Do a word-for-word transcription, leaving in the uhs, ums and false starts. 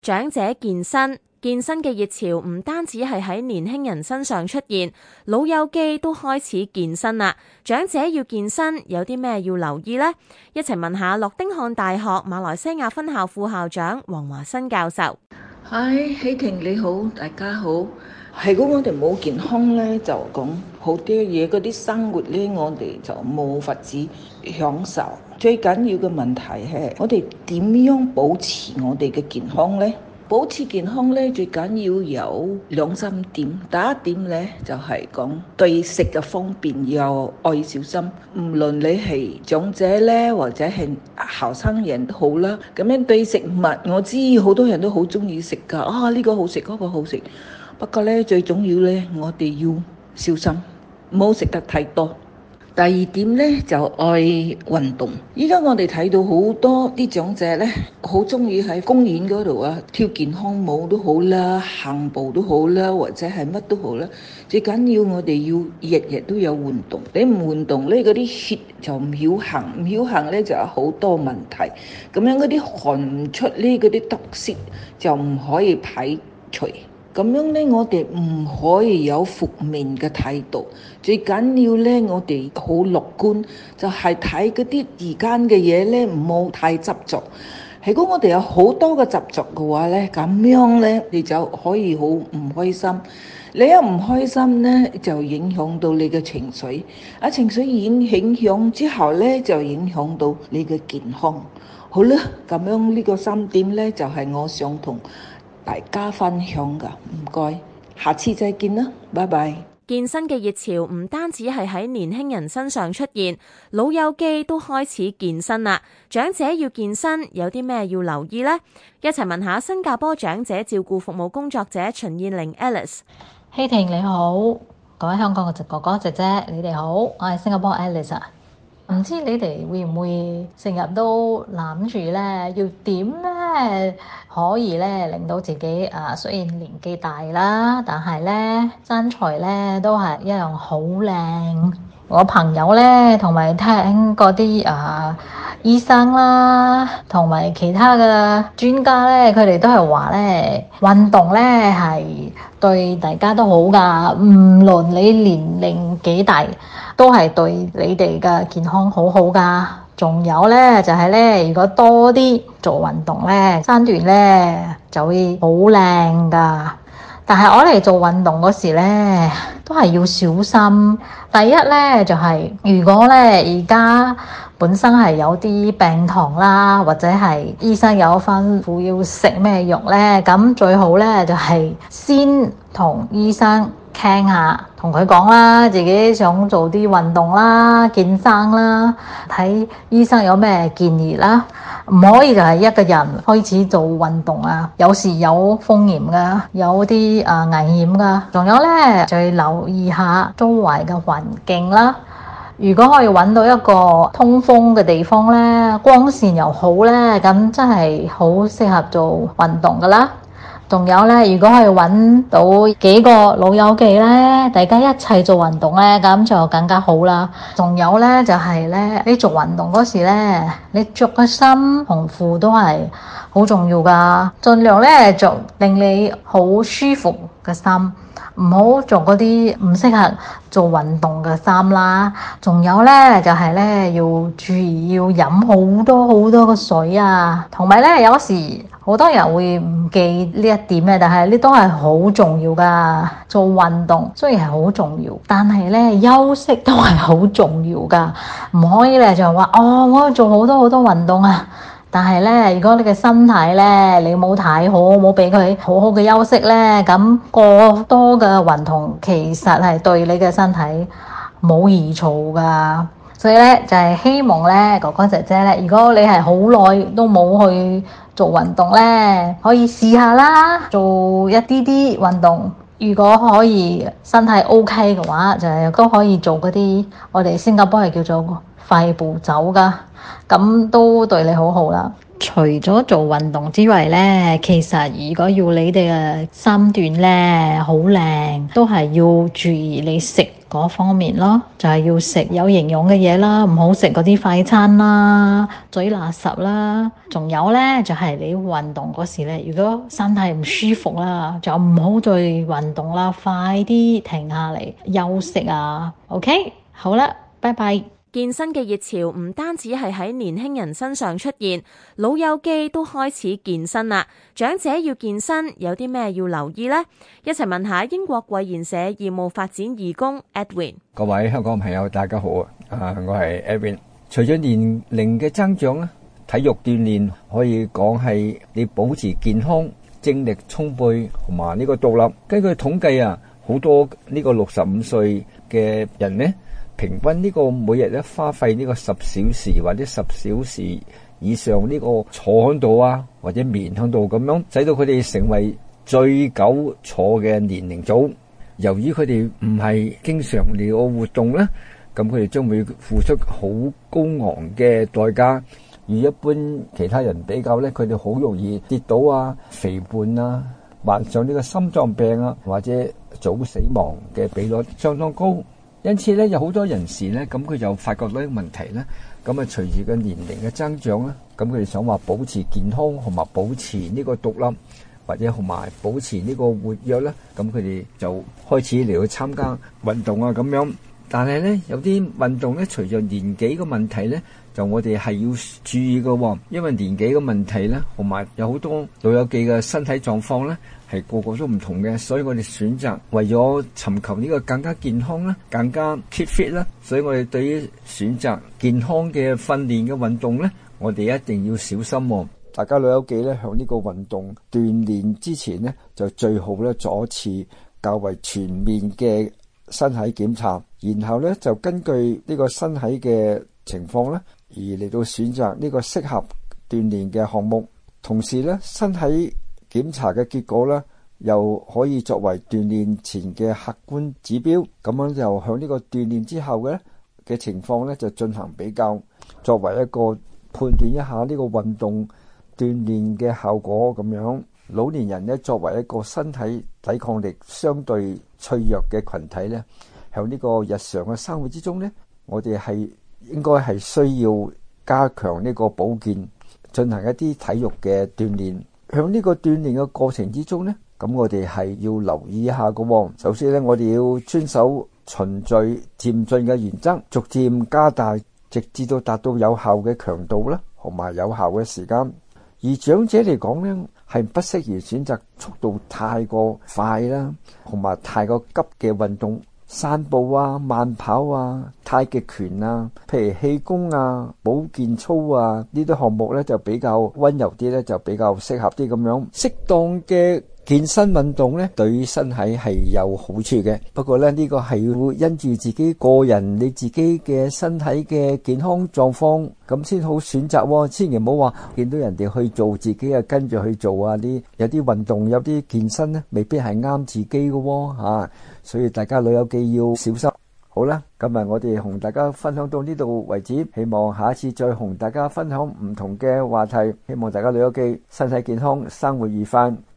長者健身，健身嘅熱潮唔單止係喺年輕人身上出現，老友記都開始健身啦。長者要健身，有啲咩要留意呢？一齊問下諾丁漢大學馬來西亞分校副校長黃華新教授。 嗨，希婷你好，大家好。係如果我哋冇健康咧，就講好啲嘢，嗰啲生活咧，我哋就冇法子享受。最緊要嘅問題係我哋點樣保持我哋嘅健康咧？保持健康咧，最緊要有兩三點。第一點咧，就係講對食嘅方面要愛小心。無論你係長者咧，或者係後生人都好啦。咁樣對食物，我知好多人都好中意食㗎。啊，呢個好食，嗰個好食。不過咧，最重要咧，我哋要小心，唔好食得太多。第二點咧，就愛運動。依家我哋睇到好多啲長者咧，好中意喺公園嗰度啊，跳健康舞都好啦，行步都好啦，或者係乜都好啦。最緊要我哋要日日都有運動。你唔運動咧，嗰啲血就唔曉行，唔曉行咧就有好多問題。咁樣嗰啲汗唔出咧，嗰啲毒素就唔可以排除。咁樣咧，我哋唔可以有負面嘅態度。最緊要咧，我哋好樂觀，就係睇嗰啲而家嘅嘢咧，唔好太執着。如果我哋有好多嘅執着嘅話咧，咁樣咧，你就可以好唔開心。你一唔開心咧，就影響到你嘅情緒。啊，情緒影影響之後咧，就影響到你嘅健康。好啦，咁樣呢個三點咧，就係我想同大家分享噶，唔該，下次再見啦，拜拜。 健身嘅熱潮唔單止係喺年輕人身上出現，老友記都開始健身啦。長者要健身，有啲咩要留意呢？一齊問下新加坡長者照顧服務工作者秦燕玲 Alice。 希婷你好，各位香港嘅哥哥姐姐你哋好，我係新加坡 Alice 啊。唔知你哋會唔會成日都諗住咧，要點咧可以咧令到自己啊，雖然年紀大啦，但係咧身材咧都係一樣好靚。我朋友咧同埋聽嗰啲啊醫生啦，同埋其他嘅專家咧，佢哋都係話咧運動咧係對大家都好噶，唔論你年齡幾大，都係對你哋嘅健康好好噶。仲有咧就係咧，如果多啲做運動咧，身段咧就會好靚噶。但係我哋做運動嗰時咧，都係要小心。第一咧就係、是，如果咧而家本身係有啲病痛啦，或者係醫生有吩咐要食咩藥咧，咁最好咧就係、是、先同醫生傾下，同佢講啦，自己想做啲運動啦、健身啦，睇醫生有咩建議啦。唔可以就係一個人開始做運動啊，有時有風險噶，有啲啊危險噶。仲有咧就要留意下周圍嘅環境啦。如果可以揾到一個通風嘅地方咧，光線又好咧，咁真係好適合做運動噶啦。仲有咧，如果可以揾到幾個老友記咧，大家一齊做運動咧，咁就更加好啦。仲有咧，就係咧，你做運動嗰時咧，你着嘅衫同褲都係好重要噶，盡量咧着令你好舒服嘅衫，唔好着嗰啲唔適合做運動嘅衫啦。仲有咧，就係咧要注意要飲好多好多嘅水啊，同埋咧有時好多人會唔記呢一點嘅，但係呢都係好重要噶。做運動雖然係好重要，但係咧休息都係好重要噶。唔可以咧就話哦，我要做好多好多運動啊，但係咧如果你嘅身體咧你冇睇好，冇俾佢好好嘅休息咧，咁過多嘅運動其實係對你嘅身體冇益處噶。所以咧就係、是、希望咧哥哥姐姐咧，如果你係好耐都冇去做運動咧，可以試下啦，做一啲啲運動。如果可以身體 OK 嘅話，就係、是、都可以做嗰啲我哋新加坡係叫做快步走噶，咁都對你好好啦。 除咗做運動之外呢，其實如果要你哋嘅身段呢好靚，都係要注意你食嗰方面咯，就係要食有營養嘅嘢啦，唔好食嗰啲快餐啦、嘴垃圾啦。仲有呢，就係你運動嗰時呢，如果身體唔舒服啦，就唔好再運動啦，快啲停下嚟休息啊。OK， 好啦，拜拜。 健身嘅熱潮唔單止係喺年輕人身上出現，老友記都開始健身啦。長者要健身有啲咩要留意呢？一齊問下英國貴賢社義務發展義工 Edwin。 各位香港朋友大家好啊！啊，我係 Edwin。隨咗年齡嘅增長咧，體育鍛煉可以講係你保持健康、精力充沛同埋呢個獨立。根據統計啊，好多呢個六十五歲嘅人呢，平均呢個每日咧花費呢個十小時或者十小時以上呢個坐喺度啊，或者眠喺度咁樣，使到佢哋成為最久坐嘅年齡組。由於佢哋唔係經常嚟個活動咧，咁佢哋將會付出好高昂嘅代價。與一般其他人比較咧，佢哋好容易跌倒啊、肥胖啊、患上呢個心臟病啊，或者早死亡嘅比率相當高。因此咧，有好多人士咧，咁佢就發覺到一個問題咧，咁啊隨住個年齡嘅增長咧，咁佢哋想話保持健康同埋保持呢個獨立，或者同埋保持呢個活躍咧，咁佢哋就開始嚟去參加運動啊咁樣。但係咧，有啲運動咧，隨着年紀嘅問題咧，就我哋係要注意嘅，因為年紀嘅問題咧，同埋有好多老友記嘅身體狀況咧，係個個都唔同嘅，所以我哋選擇為咗尋求呢個更加健康啦，更加 keep fit 啦，所以我哋對於選擇健康嘅訓練嘅運動咧，我哋一定要小心。大家老友記咧，向呢個運動鍛煉之前咧，就最好咧做一次較為全面嘅身體檢查，然後咧就根據呢個身體嘅情況咧，而嚟到選擇呢個適合鍛煉嘅項目。同時咧，身體檢查嘅結果咧，又可以作為鍛煉前嘅客觀指標。咁樣就響呢個鍛煉之後嘅嘅情況咧，就進行比較，作為一個判斷一下呢個運動鍛煉嘅效果咁樣。老年人咧，作為一個身體抵抗力相對脆弱嘅群體咧，喺呢個日常嘅生活之中咧，我哋係應該係需要加強呢個保健，進行一啲體育嘅鍛煉。喺呢個鍛煉嘅過程之中咧，咁我哋係要留意一下嘅。首先咧，我哋要遵守循序漸進嘅原則，逐漸加大，直至到達到有效嘅強度啦，同埋有效嘅時間。而長者嚟講咧，係不適宜選擇速度太過快啦，同埋太過急嘅運動，散步啊、慢跑啊、太極拳啊，譬如氣功啊、保健操啊呢啲項目咧，就比較溫柔啲咧，就比較適合啲咁樣。適當嘅健身運動咧，對於身體係有好處嘅。不過咧，呢個係要因住自己個人你自己嘅身體嘅健康狀況咁先好選擇喎。千祈唔好話見到人哋去做，自己啊跟住去做啊。啲有啲運動有啲健身咧，未必係啱自己嘅喎嚇。所以大家老友記要小心。好啦，今日我哋同大家分享到呢度為止，希望下一次再同大家分享唔同嘅話題。希望大家老友記身體健康，生活愉快。